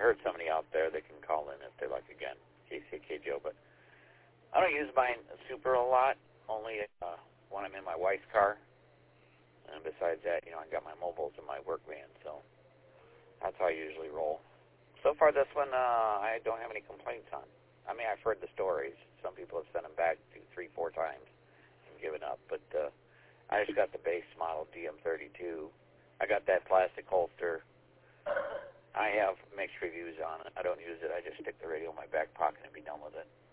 heard somebody out there that can call in if they like again, KCK Joe. But I don't use mine super a lot, only when I'm in my wife's car. And besides that, I got my mobiles in my work van, so that's how I usually roll. So far, this one, I don't have any complaints on. I mean, I've heard the stories. Some people have sent them back 2, 3, 4 times and given up. But I just got the base model DM32. I got that plastic holster. I have mixed reviews on it. I don't use it. I just stick the radio in my back pocket and be done with it.